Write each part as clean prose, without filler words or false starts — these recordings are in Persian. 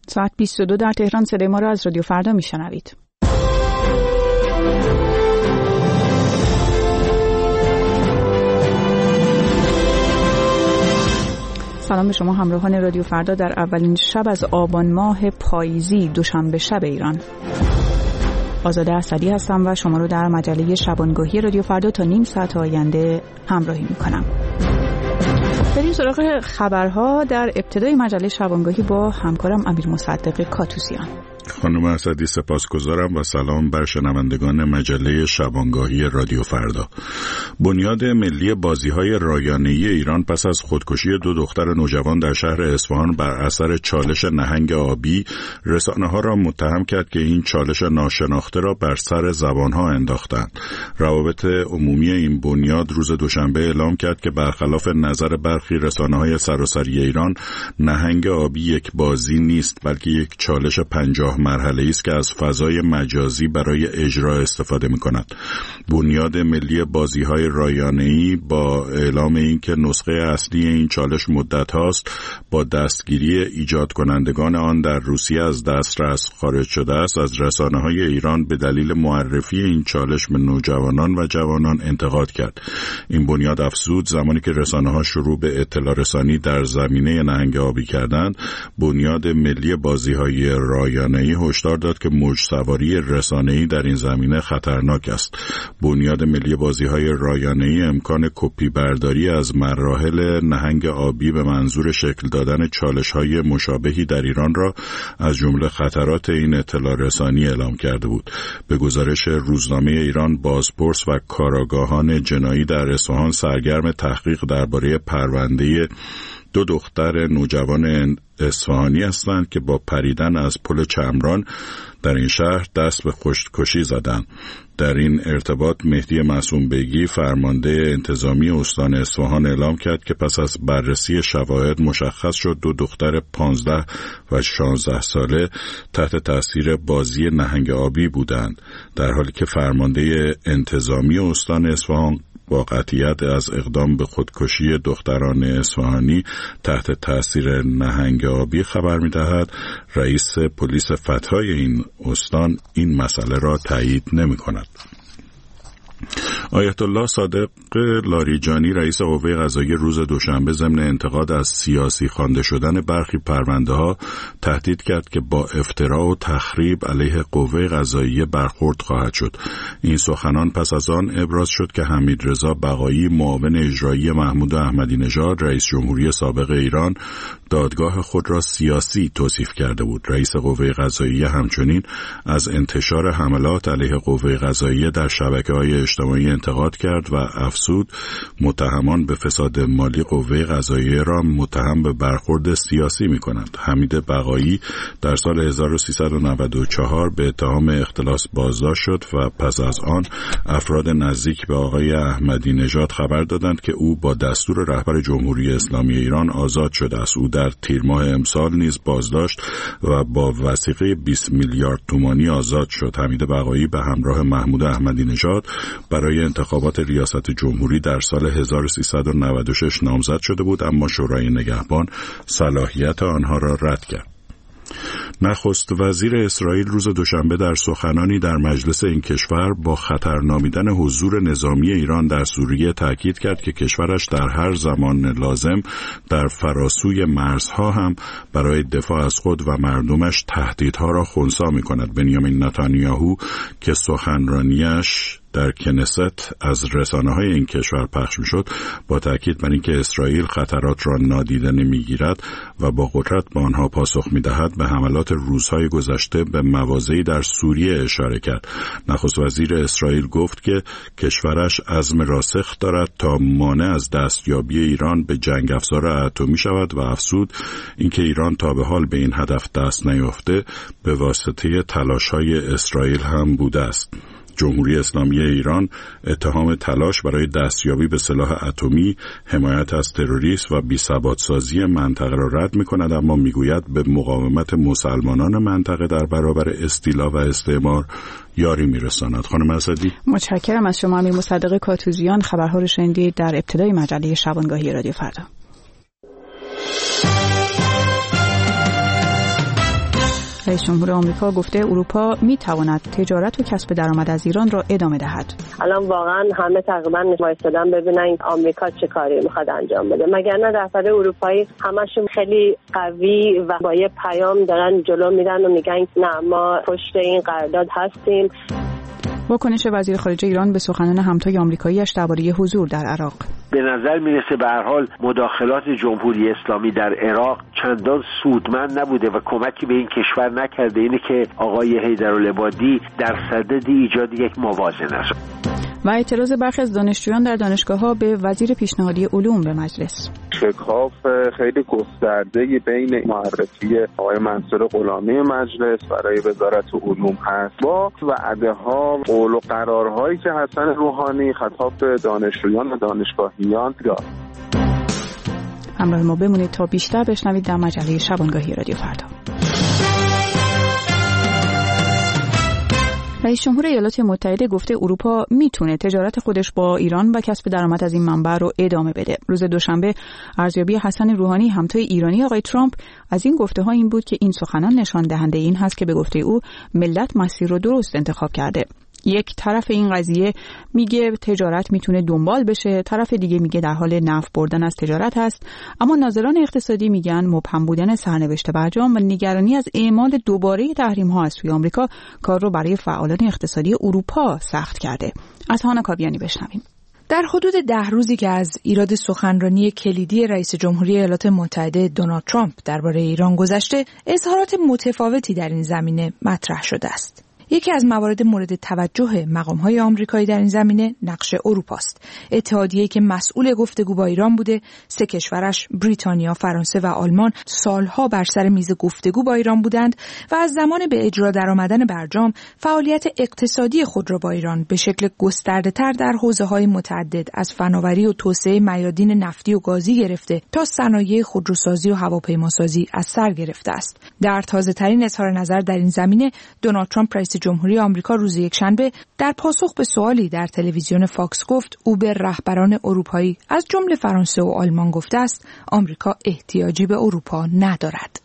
ساعت 22 در تهران. صدای ما را از رادیو فردا میشنوید. سلام به شما همراهان رادیو فردا در اولین شب از آبان ماه پاییزی، دوشنبه شب ایران. آزاده اسدی هستم و شما رو در مجله شبانگاهی رادیو فردا تا نیم ساعت آینده همراهی میکنم. بریم سراغ خبرها. در ابتدای مجله شبانگاهی با همکارم امیر مصدق کاتوسیان. خانم اسدی سپاسگزارم و سلام بر شنوندگان مجله شبانگاهی رادیو فردا. بنیاد ملی بازی‌های رایانه‌ای ایران پس از خودکشی 2 دختر نوجوان در شهر اصفهان بر اثر چالش نهنگ آبی، رسانه‌ها را متهم کرد که این چالش ناشناخته را بر سر زبان‌ها انداختند. روابط عمومی این بنیاد روز دوشنبه اعلام کرد که برخلاف نظر برخی رسانه‌های سراسری ایران، نهنگ آبی یک بازی نیست، بلکه یک چالش 50 مرحله‌ای است که از فضای مجازی برای اجرا استفاده می‌کند. بنیاد ملی بازی‌های رایانه‌ای با اعلام اینکه نسخه اصلی این چالش مدت هاست با دستگیری ایجاد کنندگان آن در روسیه از دسترس خارج شده است، از رسانه‌های ایران به دلیل معرفی این چالش به نوجوانان و جوانان انتقاد کرد. این بنیاد افزود زمانی که رسانه‌ها شروع به اطلاع رسانی در زمینه نهنگ آبی کردند، بنیاد ملی بازی‌های رایانه‌ای هشدار داد که موج سواری رسانه‌ای در این زمینه خطرناک است. بنیاد ملی بازی‌های رایانه‌ای امکان کپی برداری از مراحل نهنگ آبی به منظور شکل دادن چالش‌های مشابهی در ایران را از جمله خطرات این اطلاع رسانی اعلام کرده بود. به گزارش روزنامه ایران، بازپرس و کاراگاهان جنایی در اصفهان سرگرم تحقیق درباره پرونده 2 دختر نوجوان اصفهانی هستند که با پریدن از پل چمران در این شهر دست به خودکشی زدند. در این ارتباط مهدی معصوم بیگی، فرمانده انتظامی استان اصفهان، اعلام کرد که پس از بررسی شواهد مشخص شد 2 دختر 15 و 16 ساله تحت تاثیر بازی نهنگ آبی بودند، در حالی که فرمانده انتظامی استان اصفهان با قطعیت از اقدام به خودکشی دختران اصفهانی تحت تاثیر نهنگ آبی خبر می‌دهد. رئیس پلیس فتحای این استان این مسئله را تایید نمی‌کند. آیت الله صادق لاریجانی، رئیس قوه قضاییه، روز دوشنبه ضمن انتقاد از سیاسی خوانده شدن برخی پرونده‌ها تهدید کرد که با افترا و تخریب علیه قوه قضاییه برخورد خواهد شد. این سخنان پس از آن ابراز شد که حمیدرضا بقایی، معاون اجرایی محمود احمدی نژاد، رئیس جمهوری سابق ایران، دادگاه خود را سیاسی توصیف کرده بود. رئیس قوه قضاییه همچنین از انتشار حملات علیه قوه قضاییه در شبکه‌های اجتماعی انتقاد کرد و افزود متهمان به فساد مالی قوه قضاییه را متهم به برخورد سیاسی می‌کنند. حمید بقایی در سال 1394 به اتهام اختلاس بازداشت شد و پس از آن افراد نزدیک به آقای احمدی نژاد خبر دادند که او با دستور رهبر جمهوری اسلامی ایران آزاد شده است. او در تیر ماه امسال نیز بازداشت و با وثیقه 20 میلیارد تومانی آزاد شد. حمید بقایی به همراه محمود احمدی نژاد برای انتخابات ریاست جمهوری در سال 1396 نامزد شده بود، اما شورای نگهبان صلاحیت آنها را رد کرد. نخست وزیر اسرائیل روز دوشنبه در سخنانی در مجلس این کشور با خطر نامیدن حضور نظامی ایران در سوریه تاکید کرد که کشورش در هر زمان لازم در فراسوی مرزها هم برای دفاع از خود و مردمش تهدیدها را خنثی می‌کند. بنیامین نتانیاهو که سخنرانیش در کنست از رسانه‌های این کشور پخش می‌شد، با تاکید بر اینکه اسرائیل خطرات را نادیده نمی‌گیرد و با قدرت به آنها پاسخ می‌دهد، به حملات روزهای گذشته به مواضعی در سوریه اشاره کرد. نخست وزیر اسرائیل گفت که کشورش عزم راسخ دارد تا مانع از دستیابی ایران به جنگ افزار اتمی شود و افزود اینکه ایران تا به حال به این هدف دست نیافته به واسطه تلاش‌های اسرائیل هم بوده است. جمهوری اسلامی ایران اتهام تلاش برای دستیابی به سلاح اتمی، حمایت از تروریسم و بی‌ثبات‌سازی منطقه را رد می‌کند، اما می‌گوید به مقاومت مسلمانان منطقه در برابر استیلا و استعمار یاری می‌رساند. خانم اسدی، متشکرم از شما امیر مصدق کاتوزیان. خبرها رو شنیدید در ابتدای مجله شبانگاهی رادیو فردا. رئیس جمهور آمریکا گفته اروپا میتواند تجارت و کسب درآمد از ایران را ادامه دهد. الان واقعا همه تقریبا وایسادن ببینن آمریکا چه کاری میخواد انجام بده، مگر نه دفتر اروپایی همشون خیلی قوی و با یه پیام دارن جلو میرن و میگن نه ما پشت این قرارداد هستیم. واکنش وزیر خارجه ایران به سخنان همتای آمریکایی‌اش درباره حضور در عراق. به نظر میرسه به هر حال مداخلات جمهوری اسلامی در عراق چندان سودمند نبوده و کمکی به این کشور نکرده. اینه که آقای حیدرالعبادی در صدد ایجاد یک موازنه است. و اعتراض برخی از دانشجویان در دانشگاه‌ها به وزیر پیشنهادی علوم به مجلس. شکاف خیلی گسترده‌ای بین معرفی آقای منصور غلامی مجلس برای وزارت علوم هست با وعده‌ها، قول و قرارهایی که حسن روحانی خطاب به دانشجویان و دانشگاهیان داد. همراه ما بمونید تا بیشتر بشنوید در مجله شبانگاهی رادیو فردا. رئیس جمهور ایالات متحده گفته اروپا میتونه تجارت خودش با ایران و کسب درآمد از این منبع رو ادامه بده. روز دوشنبه ارزیابی حسن روحانی همتای ایرانی آقای ترامپ از این گفته‌ها این بود که این سخنان نشان دهنده این هست که به گفته او ملت مسیر رو درست انتخاب کرده. یک طرف این قضیه میگه تجارت میتونه دنبال بشه، طرف دیگه میگه در حال نفع بردن از تجارت هست، اما ناظران اقتصادی میگن مبهم بودن سرنوشت برجام و نگرانی از اعمال دوباره تحریم ها از سوی آمریکا کار رو برای فعالان اقتصادی اروپا سخت کرده. از هانا کاویانی بشنویم. در حدود 10 روزی که از ایراد سخنرانی کلیدی رئیس جمهوری ایالات متحده دونالد ترامپ درباره ایران گذشته، اظهارات متفاوتی در این زمینه مطرح شده است. یکی از موارد مورد توجه مقام‌های آمریکایی در این زمینه نقش اروپاست. اتحادیه‌ای که مسئول گفتگو با ایران بوده، 3 کشورش بریتانیا، فرانسه و آلمان سالها بر سر میز گفتگو با ایران بودند و از زمان به اجرا درآمدن برجام فعالیت اقتصادی خود را با ایران به شکل گسترده‌تر در حوزه‌های متعدد از فناوری و توسعه میادین نفتی و گازی گرفته تا صنایع خودروسازی و هواپیماسازی از سر گرفته است. در تازه‌ترین اظهار نظر در این زمینه دونالد ترامپ رئیس جمهوری آمریکا روز یکشنبه در پاسخ به سوالی در تلویزیون فاکس گفت او به رهبران اروپایی از جمله فرانسه و آلمان گفته است آمریکا احتیاجی به اروپا ندارد.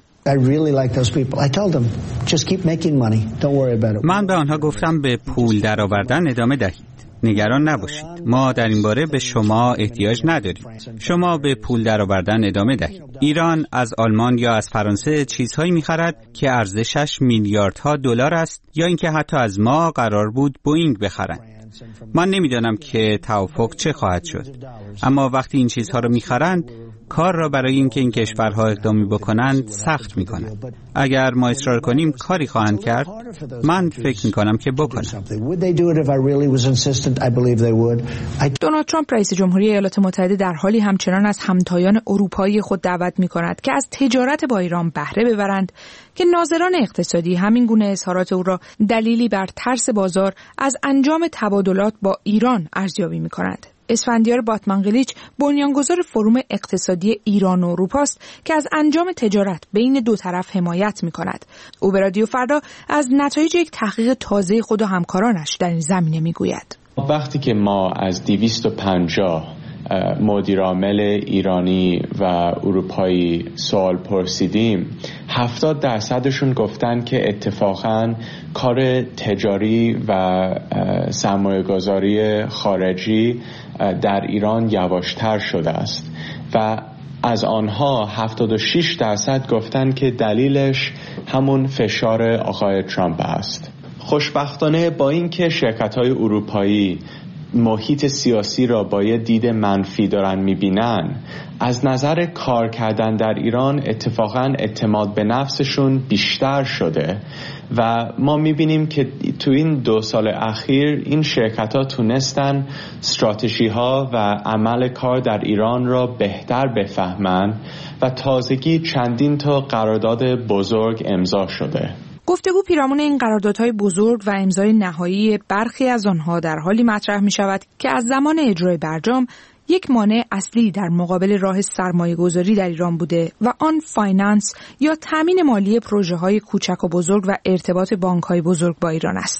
من به آنها گفتم به پول درآوردن ادامه دهید. نگران نباشید. ما در این باره به شما احتیاج نداریم. شما به پول درآوردن ادامه دهید. ایران از آلمان یا از فرانسه چیزهایی می‌خرد که ارزشش میلیاردها دلار است یا اینکه حتی از ما قرار بود بوئینگ بخرند. من نمیدانم که توافق چه خواهد شد. اما وقتی این چیزها رو می‌خرند، کار را برای اینکه این کشورها اقدامی بکنند سخت می‌کنند. اگر ما اصرار کنیم کاری خواهند کرد. من فکر می‌کنم که بکنند. دونالد ترامپ رئیس جمهوری ایالات متحده در حالی همچنان از همتایان اروپایی خود دعوت می‌کند که از تجارت با ایران بهره ببرند که ناظران اقتصادی همین گونه اظهارات او را دلیلی بر ترس بازار از انجام تبادلات با ایران ارزیابی می‌کنند. اسفندیار باتمنقلیچ بنیانگذار فروم اقتصادی ایران و اروپا است که از انجام تجارت بین دو طرف حمایت می‌کند. او به رادیو فردا از نتایج یک تحقیق تازه خود و همکارانش در این زمینه می‌گوید. وقتی که ما از 250 مدیرعامل ایرانی و اروپایی سوال پرسیدیم، 70% گفتن که اتفاقاً کار تجاری و سرمایه‌گذاری خارجی در ایران یواشتر شده است و از آنها 76% گفتن که دلیلش همون فشار آقای ترامپ است. خوشبختانه با اینکه شرکت‌های اروپایی محیط سیاسی را با یه دید منفی دارن میبینن، از نظر کار کردن در ایران اتفاقاً اعتماد به نفسشون بیشتر شده و ما میبینیم که تو این 2 سال اخیر این شرکت‌ها تونستن استراتژی‌ها و عمل کار در ایران را بهتر بفهمن و تازگی چندین تا قرارداد بزرگ امضا شده. گفتگو پیرامون این قراردادهای بزرگ و امضای نهایی برخی از آنها در حالی مطرح می شود که از زمان اجرای برجام یک مانع اصلی در مقابل راه سرمایه‌گذاری در ایران بوده و آن فایننس یا تامین مالی پروژه‌های کوچک و بزرگ و ارتباط بانک‌های بزرگ با ایران است.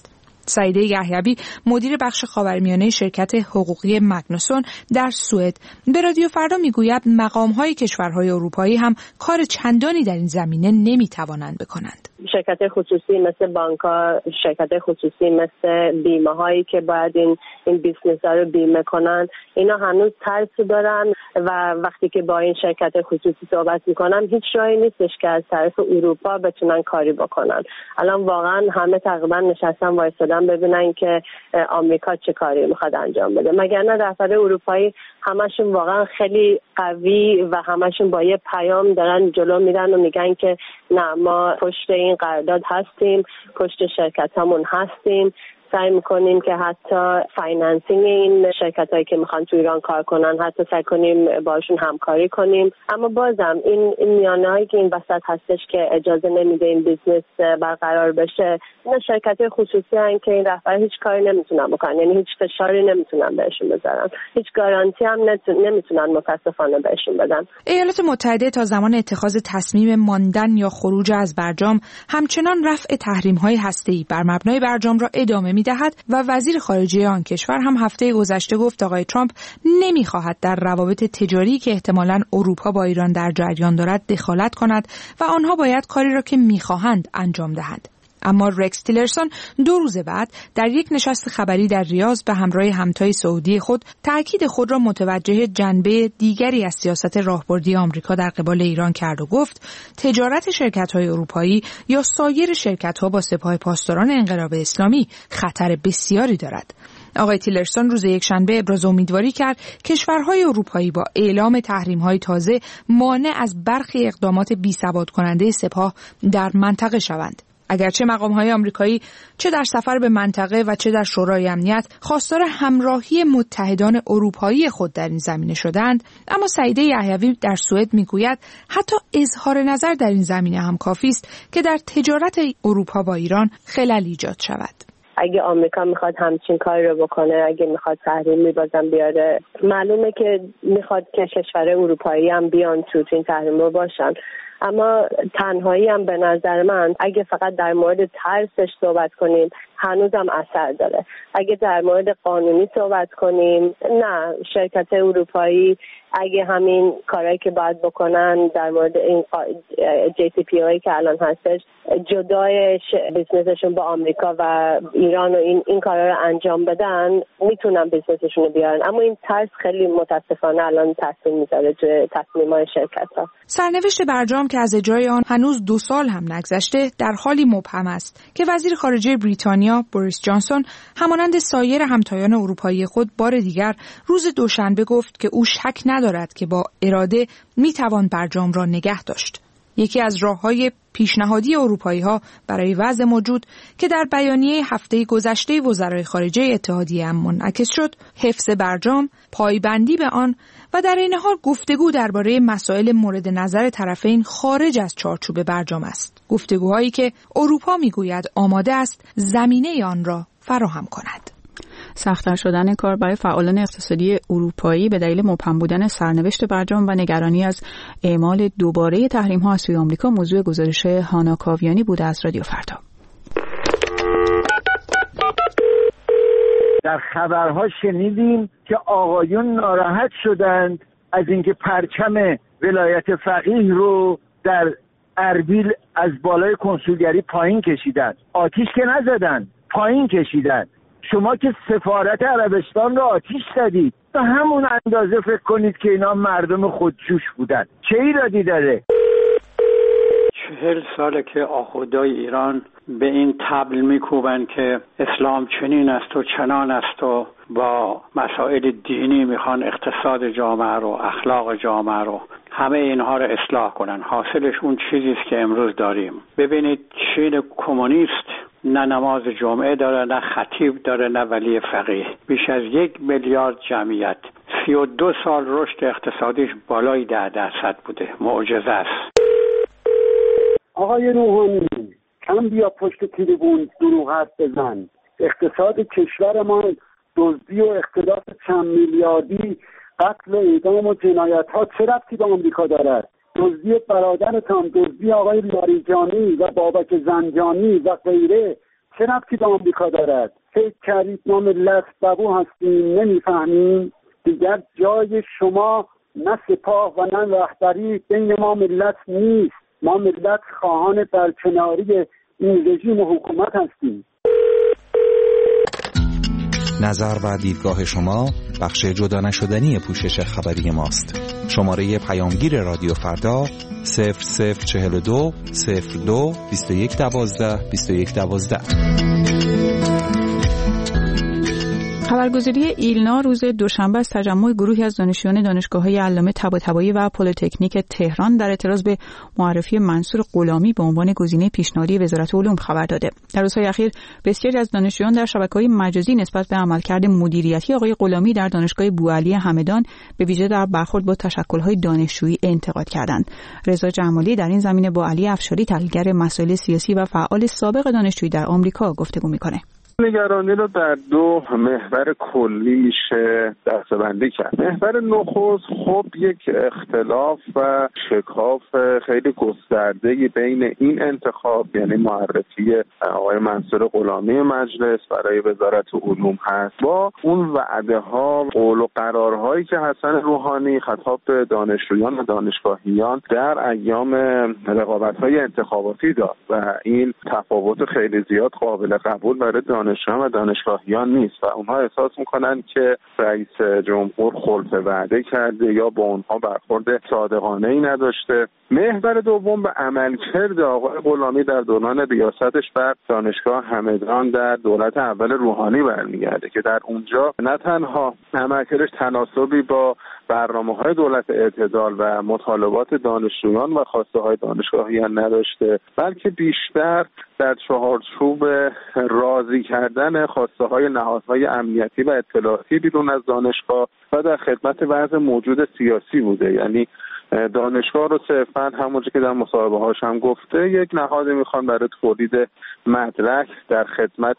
سعیده یحیوی مدیر بخش خاورمیانه شرکت حقوقی مگنوسون در سوئد به رادیو فردا میگوید مقام‌های کشورهای اروپایی هم کار چندانی در این زمینه نمیتوانند بکنند. شرکت خصوصی مثل بانک‌ها، شرکت خصوصی مثل بیمه‌هایی که باید این بیزنس‌ها رو بیمه کنن، اینا هنوز ترس دارن و وقتی که با این شرکت خصوصی صحبت میکنن هیچ راهی نیستش که از طرف اروپا بتونن کاری بکنن. الان واقعا همه تقریبا نشستن وایسادن ببینن که آمریکا چه کاری میخواد انجام بده. مگر نه رهبر اروپایی همشون واقعا خیلی قوی و همشون با یه پیام دارن جلو میرن و میگن که نه، ما پشت این قرارداد هستیم، پشت شرکتامون هستیم، سعی میکنیم که حتی فایننسینگ این شرکتایی که میخوان تو ایران کار کنن حتی سعی کنیم باشون همکاری کنیم. اما بازم این میانه‌هایی که این وسط هستش که اجازه نمیده این بیزنس برقرار بشه، این شرکت‌های خصوصی هستن که این رهبر هیچ کاری نمیتونن بکنن، یعنی هیچ فشاری نمیتونن بهشون بذارن، هیچ گارانتی هم نمیتونن متاسفانه بهشون بدن. ایالات متحده تا زمان اتخاذ تصمیم ماندن یا خروج از برجام همچنان رفع تحریم‌های هسته‌ای بر مبنای برجام را ادامه می‌دهد و وزیر خارجه آن کشور هم هفته گذشته گفت آقای ترامپ نمی‌خواهد در روابط تجاری که احتمالاً اروپا با ایران در جریان دارد دخالت کند و آنها باید کاری را که می‌خواهند انجام دهند. اما رکس تیلرسون 2 روز بعد در یک نشست خبری در ریاض به همراه همتای سعودی خود تأکید خود را متوجه جنبه دیگری از سیاست راهبردی آمریکا در قبال ایران کرد و گفت تجارت شرکت‌های اروپایی یا سایر شرکت‌ها با سپاه پاسداران انقلاب اسلامی خطر بسیاری دارد. آقای تیلرسون روز یکشنبه ابراز امیدواری کرد کشورهای اروپایی با اعلام تحریم‌های تازه مانع از برخی اقدامات بی‌ثبات کننده سپاه در منطقه شوند. اگرچه مقام‌های آمریکایی چه در سفر به منطقه و چه در شورای امنیت خواستار همراهی متحدان اروپایی خود در این زمینه شدند، اما سعیده یحیوی در سوئد میگوید حتی اظهار نظر در این زمینه هم کافی است که در تجارت اروپا با ایران خلل ایجاد شود. اگه آمریکا میخواد همچین کاری رو بکنه، اگه میخواد تحریم بازم بیاره، معلومه که میخواد که کشور اروپایی هم بیان تو این تحریم رو باشن. اما تنهایی هم به نظر من اگه فقط در مورد ترسش صحبت کنیم هنوزم اثر داره. اگه در مورد قانونی صحبت کنیم، نه، شرکت اروپایی اگه همین کارهایی که باید بکنن در مورد این JCPOA که الان هستش جدای بیزنسشون با آمریکا و ایران و این کارا رو انجام بدن، میتونن بیزنسشون رو بیارن. اما این ترس خیلی متاسفانه الان تاثیر میذاره توی تصمیم‌های شرکت‌ها. سرنوشت برجام که از اجرای آن هنوز 2 سال هم نگذشته در حالی مبهم است که وزیر خارجه بریتانیا بوریس جانسون همانند سایر همتایان اروپایی خود بار دیگر روز دوشنبه گفت که او شک ندارد که با اراده میتوان برجام را نگه داشت. یکی از راه‌های پیشنهادی اروپایی‌ها برای وضع موجود که در بیانیه هفته گذشته وزرای خارجه اتحادیه هم منعکس شد، حفظ برجام، پایبندی به آن و در این حال گفتگو درباره مسائل مورد نظر طرفین خارج از چارچوب برجام است. گفتگوهایی که اروپا میگوید آماده است زمینه آن را فراهم کند. سخت‌تر شدن کار برای فعالان اقتصادی اروپایی به دلیل مبهم بودن سرنوشت برجام و نگرانی از اعمال دوباره تحریم‌ها از سوی آمریکا موضوع گزارش هانا کاویانی بوده از رادیو فردا. در خبرها شنیدیم که آقایون ناراحت شدند از اینکه پرچم ولایت فقیه رو در اربیل از بالای کنسولگری پایین کشیدن. آتیش که نزدن، پایین کشیدن. شما که سفارت عربستان رو آتیش زدید، به همون اندازه فکر کنید که اینا مردم خودجوش بودن. چه ایرادی داره؟ 40 ساله که آخوندهای ایران به این طبل میکوبن که اسلام چنین است و چنان است و با مسائل دینی میخوان اقتصاد جامعه رو، اخلاق جامعه رو، همه اینها رو اصلاح کنن. حاصلش اون چیزی است که امروز داریم. ببینید چین کمونیست نه نماز جمعه داره، نه خطیب داره، نه ولی فقیه. بیش از 1 میلیارد جمعیت، 32 سال رشد اقتصادیش بالای 10% بوده. معجزه است. آقای روحانی کم بیا پشت تریبون دروغ حرف بزن. اقتصاد کشور ما دزدی و اختلاف چند میلیاردی، قتل و اعدام و جنایت ها چه ربطی به آمریکا دارد؟ دزدی برادرتان، دزدی آقای لاریجانی و بابک زنجانی و غیره چه ربطی به آمریکا دارد؟ فکر کردید ما ملت ببو هستیم نمیفهمیم؟ دیگر جای شما نه سپاه و نه رهبری بین ما ملت نیست. ما ملت خواهان برکناری این رژیم و حکومت هستیم. نظر و دیدگاه شما بخش جدا نشدنی پوشش خبری ماست. شماره پیامگیر رادیو فردا 0042 02 2112 2112. خبرگزاری ایلنا روز دوشنبه از تجمع گروهی از دانشجویان دانشگاه‌های علامه طباطبایی و پلی‌تکنیک تهران در اعتراض به معرفی منصور غلامی به عنوان گزینه پیشنهادی وزارت علوم خبر داده. در روزهای اخیر بسیاری از دانشجویان در شبکه‌های مجازی نسبت به عملکرد مدیریتی آقای غلامی در دانشگاه بوعلی همدان به ویژه در برخورد با تشکل‌های دانشجویی انتقاد کردند. رضا جمالی در این زمینه با علی افشاری تحلیلگر مسائل سیاسی و فعال سابق دانشجویی در آمریکا گفتگو می‌کنه. نگرانی رو در دو محور کلی میشه دسته‌بندی کرد. محور نخست خب یک اختلاف و شکاف خیلی گسترده بین این انتخاب، یعنی معرفی آقای منصور غلامی مجلس برای وزارت علوم هست، با اون وعده ها، قول و قرارهایی که حسن روحانی خطاب به دانشجویان و دانشگاهیان در ایام رقابت‌های انتخاباتی داد و این تفاوت خیلی زیاد قابل قبول برای دانشجویان و دانشگاهیان نیست و اونها احساس میکنن که رئیس جمهور خلف وعده کرده یا با اونها برخورد صادقانه‌ای نداشته. محور دوم به عملکرد آقای غلامی در دوران ریاستش بر دانشگاه همدان در دولت اول روحانی برمیگرده که در اونجا نه تنها عملکردش تناسبی با برنامه‌های دولت اعتدال و مطالبات دانشجویان و خواسته‌های دانشگاهیان نداشته، بلکه بیشتر در چارچوب راضی کردن خواسته‌های نهادهای امنیتی و اطلاعاتی بیرون از دانشگاه و در خدمت وضع موجود سیاسی بوده. یعنی دانشگاه رو صرفاً همونجوری که در مصاحبه هاش هم گفته یک نهادی میخوان برای تولید مدرک در خدمت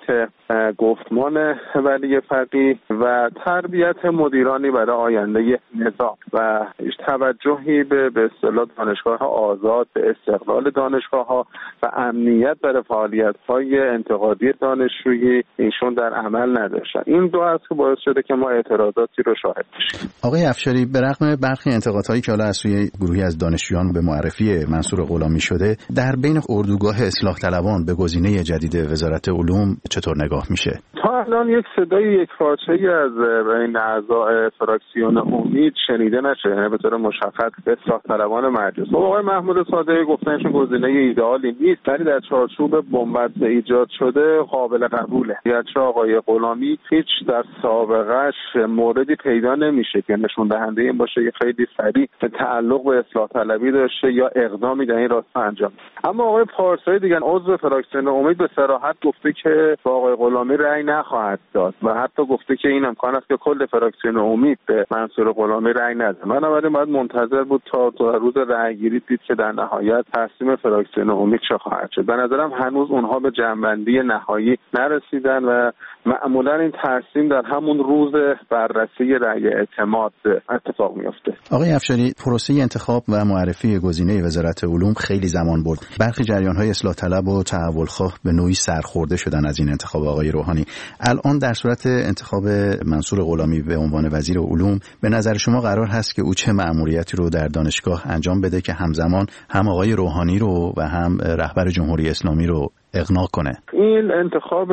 گفتمان ولی فقیه و تربیت مدیرانی برای آینده نظام و هیچ توجهی به اصطلاح دانشگاه آزاد، به استقلال دانشگاه ها و امنیت برای فعالیت های انتقادی دانشجویی ایشون در عمل نداشتن. این دو است که باعث شده که ما اعتراضاتی رو شاهد بشیم. آقای افشاری، به رغم برخی انتقادهایی که حالا از سوی گروهی از دانشجویان به معرفی منصور غلامی شده، در بین اردوگاه اصلاح طلبان به گزینه جدید وزارت علوم چطور نگاه میشه؟ تا الان یک صدای یکپارچه‌ای از بین اعضای فراکسیون امید شنیده نشه، یعنی به طور مشخص اصلاح طلبان مجلس. آقای محمود صادقی گفتن ایشون گزینه ایدئالی نیست، ولی در چارچوب بنبست ایجاد شده قابل قبوله. گرچه آقای غلامی هیچ در سابقه‌اش موردی پیدا نمیشه که نشون دهنده این باشه که خیلی سریع تعلق به اصلاح طلبی داشته یا اقدامی در این راستا انجام. اما آقای پارسایی دیگه عضو فراکسیون امید به صراحت گفته که با آقای غلامی رأی نخواهد داد و حتی گفته که این امکان است که کل فراکسیون امید به منصور غلامی رأی نده. بنابراین باید منتظر بود تا روز رأیگیری دید که در نهایت تصمیم فراکسیون امید چه خواهد شد. به نظرم هنوز اونها به جنبندی نهایی نرسیدن و معمولا این تصمیم در همون روز بررسی رأی اعتماد اتفاق میفته. آقای افشاری، پروسه انتخاب و معرفی گزینه وزارت علوم خیلی زمان برد. برخی جریان‌های اصلاح طلب و تحولخواه به نوعی سرخورده شدن از این انتخاب آقای روحانی. الان در صورت انتخاب منصور غلامی به عنوان وزیر علوم، به نظر شما قرار هست که او چه مأموریتی رو در دانشگاه انجام بده که همزمان هم آقای روحانی رو و هم رهبر جمهوری اسلامی رو اقناع کنه؟ این انتخاب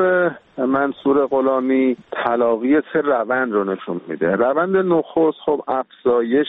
منصور غلامی تلاقی سه روند رو نشون میده. روند نخست خب افزایش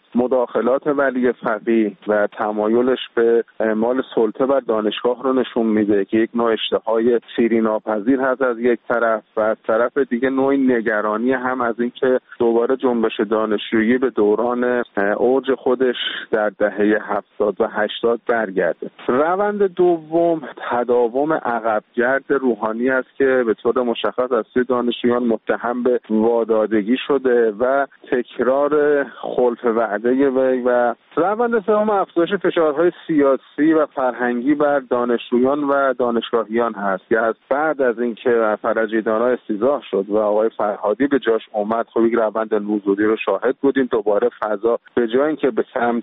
مداخلات ولی فقیه و تمایلش به اعمال سلطه بر دانشگاه رو نشون میده که یک نوع اشتهای سیری ناپذیر هست از یک طرف و از طرف دیگه نوعی نگرانی هم از اینکه دوباره جنبش دانشجویی به دوران اوج خودش در دهه 70 و 80 برگرده. روند دوم تداوم عقبگرد روحانی است که به طور مشخص از سوی دانشجویان متهم به وادادگی شده و تکرار خلف وعده وی و روند سوم افزایش فشارهای سیاسی و فرهنگی بر دانشجویان و دانشگاهیان هست که از بعد از اینکه فرجیدانا استیضاح شد و آقای فرهادی به جاش اومد، خب یک روند نوزودی رو شاهد بودیم. دوباره فضا به جای اینکه به سمت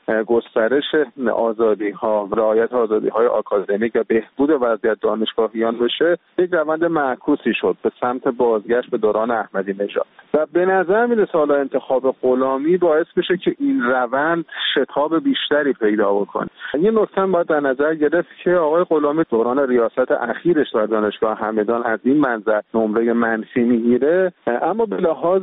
گسترش آزادی‌ها، رعایت آزادی‌های آکادمیک و بهبود وضعیت دانشگاهیان بشه، یک روند معکوسی شد به سمت بازگشت به دوران احمدی نژاد. و به نظر میاد سال انتخاب غلامی باعث بشه که این روند شتاب بیشتری پیدا بکنه. یه نکته باید در نظر گرفت که آقای غلامی دوران ریاست اخیرش در دانشگاه همدان از این منظر نمره منفی میگیره، اما به لحاظ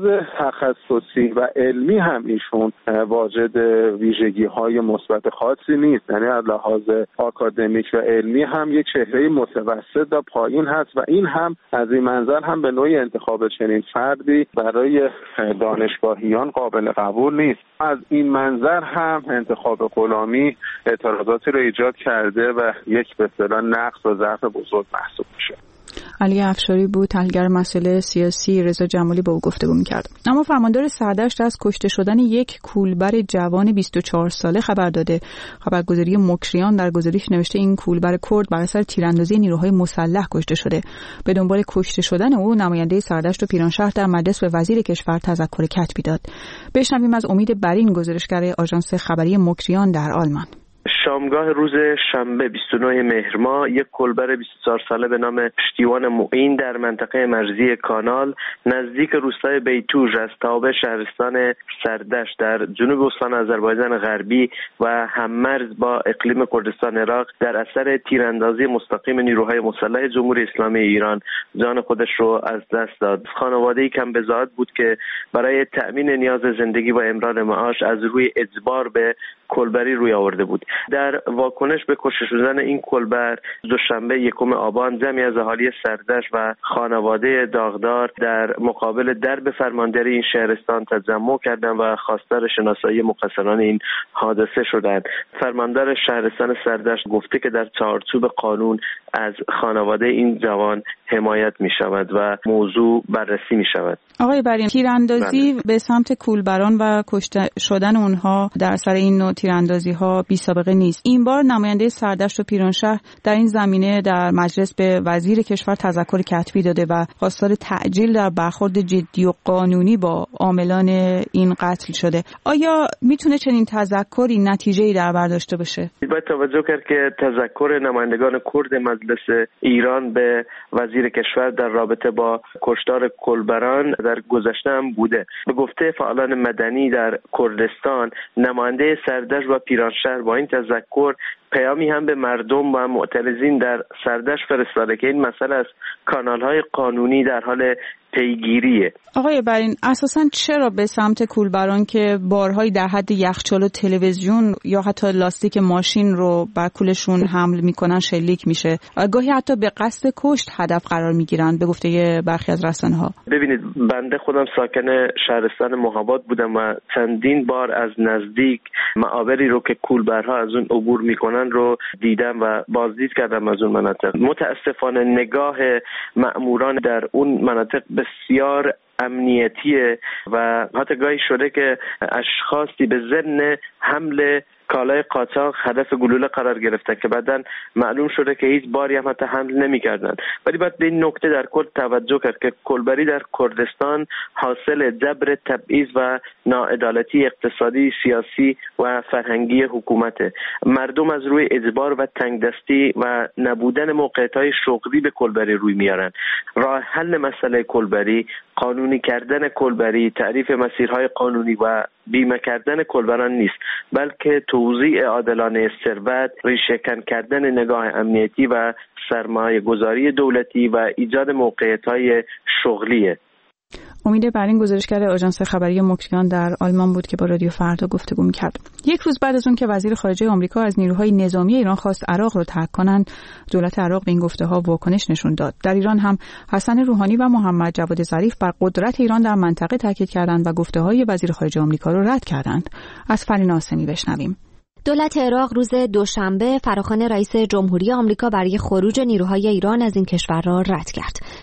تخصصی و علمی هم ایشون واجد ویژگی‌های مثبت خاصی نیست. یعنی از لحاظ آکادمیک و علمی هم یک چهره متوسط و پایین هست و این هم از این منظر هم به نوعی انتخاب چنین فردی برای دانشگاهیان قابل قبول نیست. از این منظر هم انتخاب غلامی اعتراضاتی رو ایجاد کرده و یک به اصطلاح نقص و ضعف بزرگ محسوب میشه. علی افشاری بود، تحلیلگر مسائل سیاسی. رضا جمالی با او گفتگو می‌کرد. اما فرماندار سردشت از کشته شدن یک کولبر جوان 24 ساله خبر داده. خبرگزاری مکریان در گزارش نوشته این کولبر کرد بر اثر تیراندازی نیروهای مسلح کشته شده. به دنبال کشته شدن او نماینده سردشت و پیرانشهر در مجلس به وزیر کشور تذکر کتبی داد. بشنویم از امید برین، گزارشگر آژانس خبری مکریان در آلمان. شامگاه روز شنبه 29 مهر ماه یک کولبر 24 ساله به نام پشتیوان معین در منطقه مرزی کانال نزدیک روستای بیتوژ از تابع شهرستان سردشت در جنوب استان آذربایجان غربی و هممرز با اقلیم کردستان عراق در اثر تیراندازی مستقیم نیروهای مسلح جمهوری اسلامی ایران جان خودش رو از دست داد. خانواده‌ای کم بضاعت بود که برای تأمین نیاز زندگی و امرار معاش از روی اجبار به کولبری روی آورده بود. در واکنش به کشته شدن این کولبر دوشنبه 1 آبان جمعی از اهالی سردشت و خانواده داغدار در مقابل درب فرمانداری این شهرستان تجمع کردند و خواستار شناسایی مقصران این حادثه شدند. فرماندار شهرستان سردشت گفته که در چارچوب قانون از خانواده این جوان حمایت می شود و موضوع بررسی می شود. آقای برین، تیراندازی به سمت کولبران و کشته شدن اونها در اثر این نوع تیراندازی ها بی سابقه نیست. این بار نماینده سردشت و پیرانشهر در این زمینه در مجلس به وزیر کشور تذکر کتبی داده و خواستار تعجیل در برخورد جدی و قانونی با عاملان این قتل شده. آیا میتونه چنین تذکری نتیجه‌ای در بر داشته باشه؟ باید توجه کرد که تذکر نمایندگان کرد مجلس ایران به وزیر کشور در رابطه با کشتار کولبران در گذشته هم بوده. به گفته فعالان مدنی در کردستان، نماینده سردشت و پیرانشهر با این تذکر پیامی هم به مردم و معترضین در سردشت فرستاده که این مسئله از کانال‌های قانونی در حال پیگیریه. آقای برین، اساساً چرا به سمت کولبران که بارهای در حد یخچال و تلویزیون یا حتی لاستیک ماشین رو بر کولشون حمل میکنن شلیک میشه؟ گاهی حتی به قصد کشت هدف قرار میگیرن به گفته برخی از رسانه‌ها. ببینید، بنده خودم ساکن شهرستان مهاباد بودم و چندین بار از نزدیک معابری رو که کولبرها از اون عبور میکنن رو دیدم و بازدید کردم از اون مناطق. متاسفانه نگاه مأموران در اون مناطق بسیار امنیتیه و حتی گاهی شده که اشخاصی به ضمن حمل کالای قاچاق هدف گلوله قرار گرفتن که بعداً معلوم شده که هیچ باری هم حتی حمل نمی‌کردن. ولی باید به این نکته در کل توجه کرد که کولبری در کردستان حاصل جبر تبعیض و ناعدالتی اقتصادی، سیاسی و فرهنگی حکومته. مردم از روی اجبار و تنگدستی و نبودن موقعیت‌های شغلی به کولبری روی میارن. راه حل مسئله کولبری قانونی کردن کولبری، تعریف مسیرهای قانونی و بیمه کردن کولبران نیست، بلکه توزیع عادلانه ثروت، ریشه‌کن کردن نگاه امنیتی و سرمایه گذاری دولتی و ایجاد موقعیت‌های شغلیه. امید برین، گزارشگر آژانس خبری مکریان در آلمان بود که با رادیو فردا گفتگو می‌کرد. یک روز بعد از اون که وزیر خارجه آمریکا از نیروهای نظامی ایران خواست عراق رو ترک کنند، دولت عراق به این گفته‌ها واکنش نشون داد. در ایران هم حسن روحانی و محمد جواد ظریف بر قدرت ایران در منطقه تاکید کردند و گفته‌های وزیر خارجه آمریکا رو رد کردند. از فرین آسمی بشنویم. دولت عراق روز دوشنبه فراخوان رئیس جمهوری آمریکا برای خروج نیروهای ایران از این کشور را رد کرد.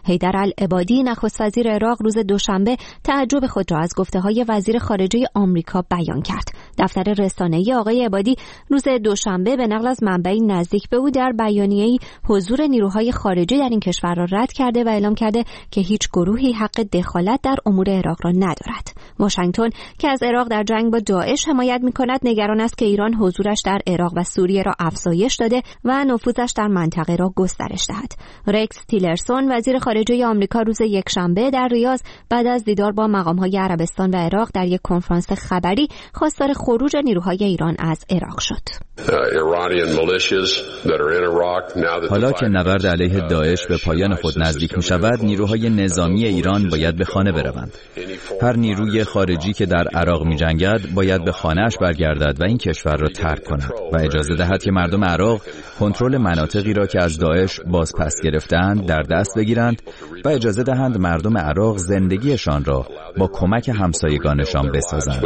حیدر العبادی نخست وزیر عراق روز دوشنبه تعجب خود را از گفته‌های وزیر خارجه آمریکا بیان کرد. دفتر رسانه‌ای آقای عبادی روز دوشنبه به نقل از منبعی نزدیک به او در بیانیه‌ای حضور نیروهای خارجی در این کشور را رد کرده و اعلام کرده که هیچ گروهی حق دخالت در امور عراق را ندارد. واشنگتن که از عراق در جنگ با داعش حمایت می‌کند نگران است که ایران حضورش در عراق و سوریه را افزایش داده و نفوذش در منطقه را گسترش دهد. رکس تیلرسون وزیر خارجه آمریکا روز یکشنبه در ریاض بعد از دیدار با مقام‌های عربستان و عراق در یک کنفرانس خبری خواستار خروج نیروهای ایران از عراق شد. حالا که نبرد علیه داعش به پایان خود نزدیک می‌شود، نیروهای نظامی ایران باید به خانه بروند. هر نیروی خارجی که در عراق می‌جنگد باید به خانه‌اش برگردد و این کشور را ترک کند و اجازه دهد که مردم عراق کنترل مناطقی را که از داعش باز پس گرفتند در دست بگیرند و اجازه دهند مردم عراق زندگیشان را با کمک همسایگانشان بسازند.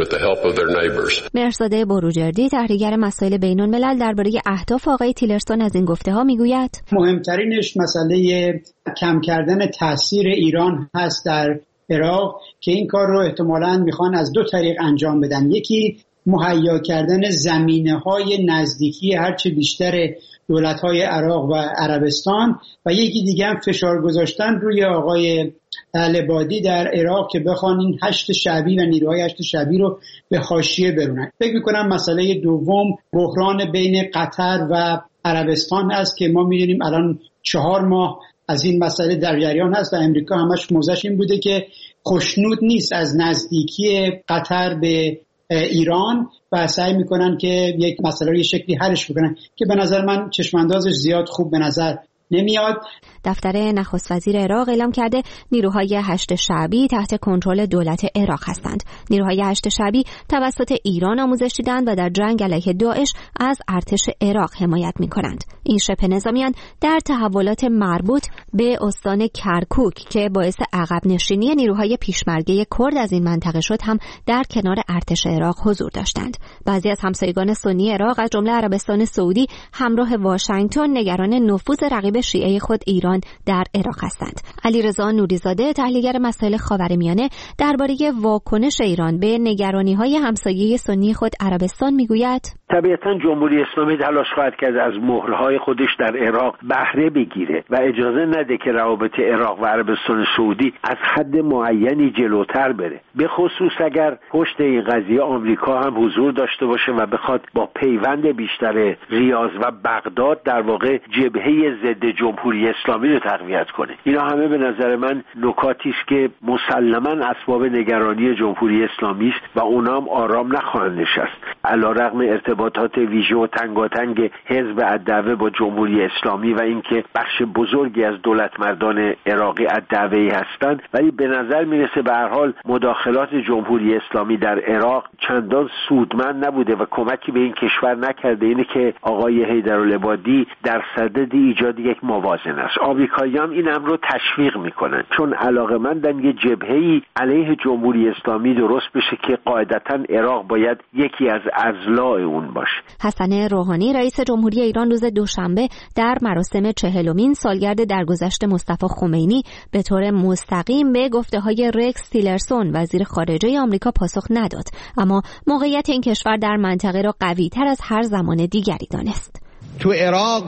مرزاده بروجردی تحلیلگر مسائل بین‌الملل درباره اهداف آقای تیلرسون از این گفته‌ها میگوید مهمترینش مسئله کم کردن تاثیر ایران هست در عراق که این کار رو احتمالاً میخوان از دو طریق انجام بدن. یکی مهیا کردن زمینه‌های نزدیکی هرچه بیشتر دولت‌های عراق و عربستان و یکی دیگه هم فشار گذاشتن روی آقای العبادی در عراق که بخوان این هشت شعبی و نیروهای هشت شعبی رو به حاشیه برونن. فکر می‌کنم مسئله دوم بحران بین قطر و عربستان هست که ما می‌دونیم الان 4 ماه از این مسئله در جریان هست و امریکا همش موضعش این بوده که خوشنود نیست از نزدیکی قطر به ایران و سعی میکنن که یک مسئله رو یه شکلی حلش بکنن که به نظر من چشماندازش زیاد خوب به نظر نمیاد. دفتر نخست وزیر عراق اعلام کرده نیروهای هشت شعبی تحت کنترل دولت عراق هستند. نیروهای هشت شعبی توسط ایران آموزش دیدند و در جنگ علیه داعش از ارتش عراق حمایت می‌کنند. این شبه نظامیان در تحولات مربوط به استان کرکوک که باعث عقب نشینی نیروهای پیشمرگه کرد از این منطقه شد هم در کنار ارتش عراق حضور داشتند. بعضی از همسایگان سنی عراق از جمله عربستان سعودی همراه واشنگتن نگران نفوذ رقیب شیعه خود ایران در عراق هستند. علیرضا نوریزاده تحلیلگر مسائل خاورمیانه درباره واکنش ایران به نگرانی‌های همسایه سنی خود عربستان میگوید طبیعتاً جمهوری اسلامی تلاش خواهد کرد از مهرهای خودش در عراق بهره بگیره و اجازه نده که روابط عراق و عربستان سعودی از حد معینی جلوتر بره، به خصوص اگر پشت این قضیه آمریکا هم حضور داشته باشه و بخواد با پیوند بیشتر ریاض و بغداد در واقع جبهه ضد جمهوری اسلامی رو تقویت کنه. اینا همه به نظر من نکاتی است که مسلماً اسباب نگرانی جمهوری اسلامی است و اونا هم آرام نخواهند نشست. علیرغم ارتباطات ویژه و تنگاتنگ حزب الدعوه با جمهوری اسلامی و اینکه بخش بزرگی از دولتمردان عراقی الدعوه‌ای هستند، ولی به نظر میرسه به هر حال مداخلات جمهوری اسلامی در عراق چندان سودمند نبوده و کمکی به این کشور نکرده. اینه که آقای حیدرالعبادی در صدد ایجاد یک موازنه است. آمریکایی‌ها این امر رو تشویق میکنن چون علاقه‌مندن یه جبهه‌ای علیه جمهوری اسلامی درست بشه که قاعدتاً عراق باید یکی از اضلاع اون باشه. حسن روحانی رئیس جمهوری ایران روز دوشنبه در مراسم 40مین سالگرد درگذشت مصطفی خمینی به طور مستقیم به گفته‌های رکس تیلرسون وزیر خارجه آمریکا پاسخ نداد، اما موقعیت این کشور در منطقه را قوی‌تر از هر زمان دیگری دانست. تو عراق،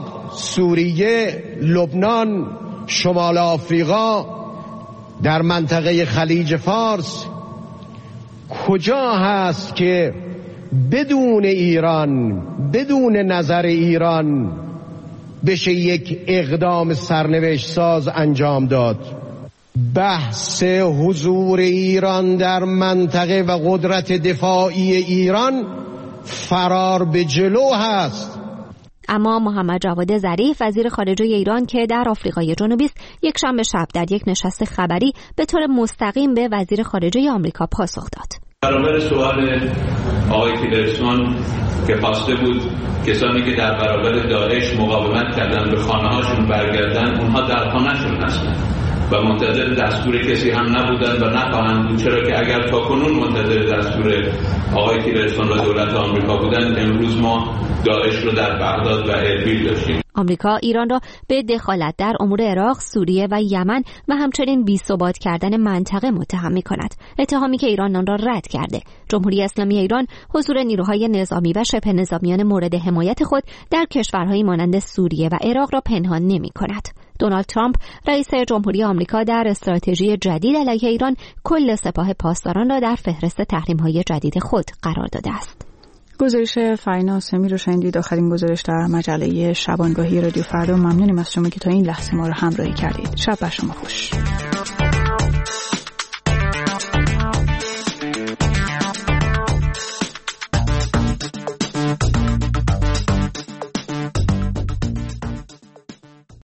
سوریه، لبنان، شمال آفریقا، در منطقه خلیج فارس کجا هست که بدون ایران، بدون نظر ایران بشه یک اقدام سرنوشت ساز انجام داد؟ بحث حضور ایران در منطقه و قدرت دفاعی ایران فرار به جلو هست. اما محمد جواد ظریف وزیر خارجه ایران که در آفریقای جنوبی است، یک شنبه شب در یک نشست خبری به طور مستقیم به وزیر خارجه آمریکا پاسخ داد. برابر سوال آقای تیلرسون که خواسته بود کسانی که در برابر داعش مقاومت کردن به خانه‌هاشون برگردن، اونها در خانه‌شون هستن و منتظر دستور کسی هم نبودن و نخواهند بود، چرا که اگر تاکنون منتظر دستور آقای تیلرسون و دولت آمریکا بودن، امروز ما داعش رو در بغداد و اربیل داشتیم. آمریکا ایران را به دخالت در امور عراق، سوریه و یمن و همچنین بی‌ثبات کردن منطقه متهم می‌کند، اتهامی که ایران آن را رد کرده. جمهوری اسلامی ایران حضور نیروهای نظامی و شبه نظامیان مورد حمایت خود در کشورهایی مانند سوریه و عراق را پنهان نمی‌کند. دونالد ترامپ رئیس جمهوری آمریکا در استراتژی جدید علیه ایران کل سپاه پاسداران را در فهرست تحریم‌های جدید خود قرار داده است. گزارش فرینا سمی رو شنیدید. آخرین گزارش در مجله شبانگاهی رادیو فردا. ممنونیم از شما که تا این لحظه ما رو همراهی کردید. شب بر شما خوش.